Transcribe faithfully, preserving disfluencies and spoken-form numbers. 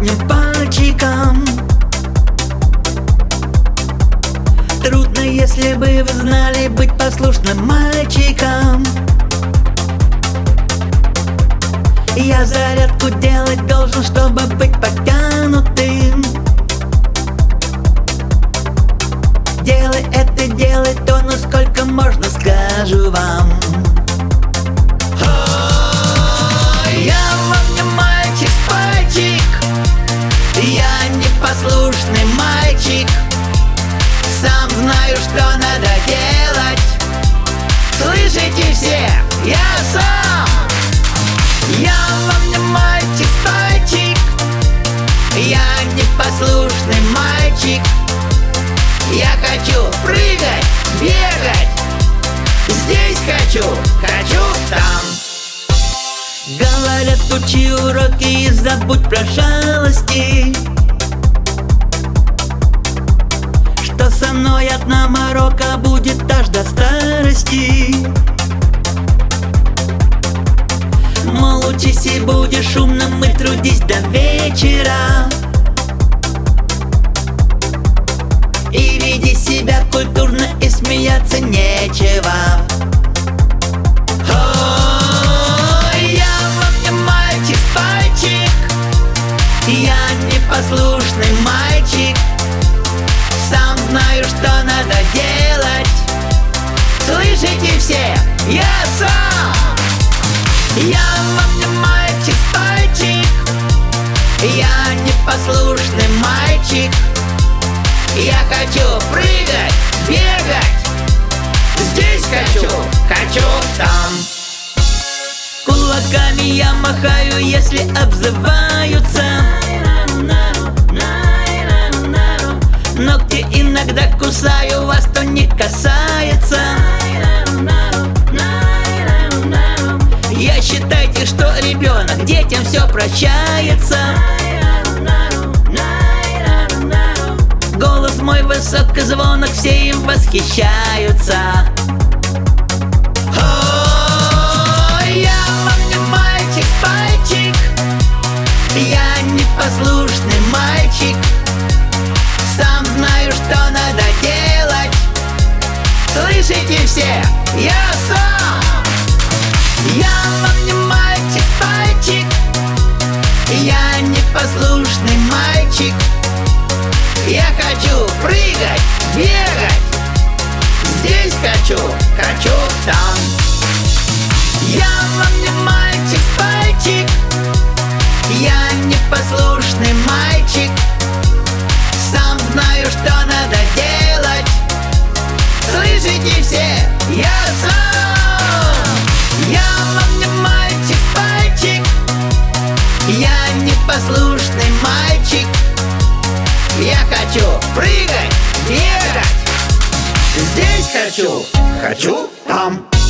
одним пальчиком. Трудно, если бы вы знали, быть послушным мальчиком. Я зарядку делать должен, чтобы быть подтянутым. Делай это, делай то, но сколько можно, скажу вам. Я вам не мальчик-пальчик, я непослушный мальчик. Сам знаю, что надо делать. Слышите все? Я сам. Я вам не мальчик-пальчик, я непослушный мальчик. Я хочу прыгать, бегать, здесь хочу, хочу там. Говорят, учи уроки и забудь про шалости. Что со мной одна морока будет аж до старости. Мол, учись и будешь умным, и трудись до вечера. И веди себя культурно, и смеяться нечего. Я непослушный мальчик, сам знаю, что надо делать. Слышите все? Я сам. Я вам не мальчик-пальчик, я непослушный мальчик. Я хочу прыгать, бегать, здесь хочу, хочу там. Кулаками я махаю, если обзываются. Ногти иногда кусаю, вас то не касается. Я считайте, что ребенок, детям все прощается. Голос мой высокозвонок, все им восхищаются. Я непослушный мальчик, сам знаю, что надо делать. Слышите все? Я сам. Я вам не мальчик-пальчик, я непослушный мальчик. Я хочу прыгать, бегать, здесь хочу, хочу там. Я вам не мальчик-пальчик, я непослушный мальчик. Сам знаю, что надо делать. Слышите все? Я сам. Я вам не мальчик-пальчик, я непослушный мальчик. Я хочу прыгать, бегать, здесь хочу, хочу там.